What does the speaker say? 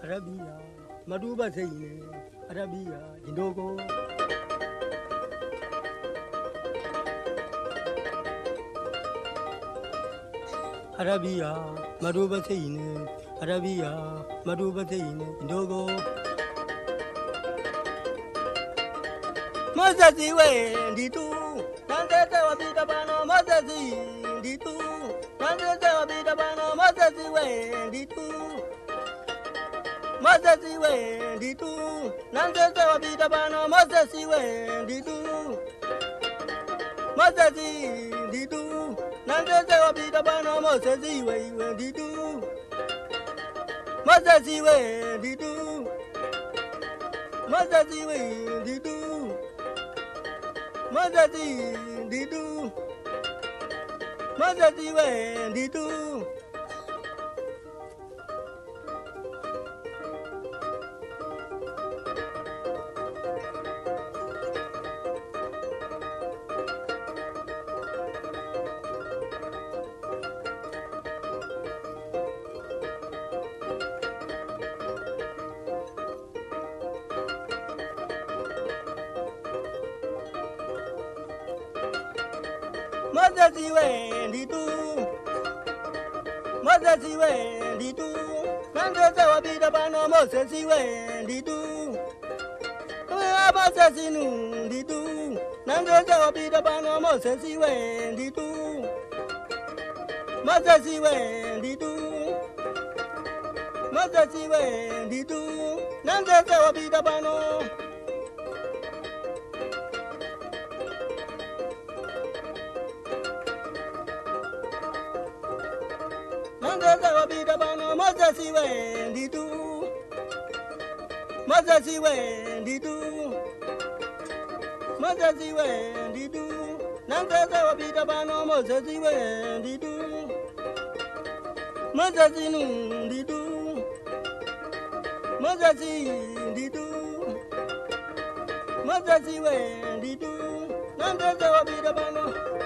Arabia, Maduba Zaine, Arabia, Indogo. Arabia, Maduba Zaine, Arabia, Maduba Zaine, Indogo. Mazazi way, Ditu, Nandesa Wabita Bano, Mazazi, Ditu, Nandesa Wabita Bano, Mazazi way, Ditu. Mazazi way, Ditu, Nandesa Wabita Bano, Mazazi way, Ditu. Mazazi, Ditu, Nandesa Wabita Bano, Mazazi way, Ditu. Mazazi way, Ditu. Mazazi way, Ditu. Mazazi, Ditu. Mazazi way, Ditu. Mazazi way, Ditu. Mazazi way, Ditu. Nandesa Wabita Bano, Mazazi way, Ditu. Mazazi nu, Ditu. Nandesa Wabita Bano, Mazazi way, Ditu. Mazazi way, Ditu. Mazazi way, Ditu. Nandesa Wabita Bano. Nandesa Wabita Bano, Mazazi way, Ditu. Mazazi way, Ditu. Mazazi way, Ditu. Nandesa Wabita Bano, Mazazi way, Ditu. Mazazi nu, Ditu. Mazazi, Ditu. Mazazi way, Ditu. Nandesa Wabita Bano.